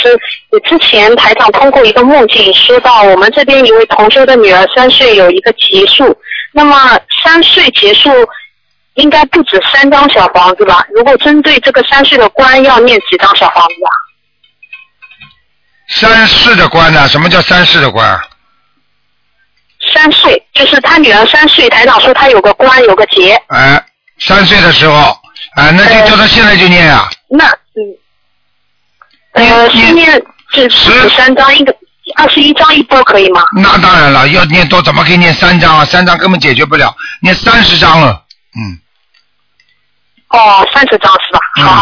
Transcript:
师，你之前台长通过一个梦境说到，我们这边一位同修的女儿3岁有一个结束，那么3岁结束应该不止3张小房子吧？如果针对这个3岁的关，要念几张小房子啊 ？3世的关呢？什么叫3世的关 ？3岁就是他女儿3岁，台长说他有个关有个结。 哎，3岁的时候，那就叫他现在就念啊。 那是念这13张，一个21张一波可以吗？ 那当然了，要念多怎么可以念3张啊？3张根本解决不了，念30张了。 哦，30张是吧？好